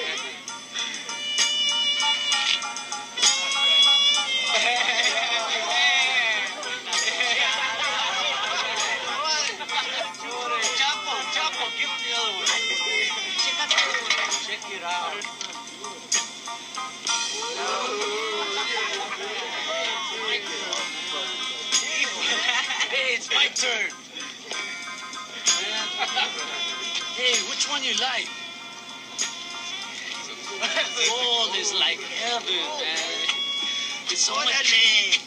Chapo, give him the other one. Check it out. Hey, it's my turn. Hey, which one you like? Gold is like heaven, man. It's so much.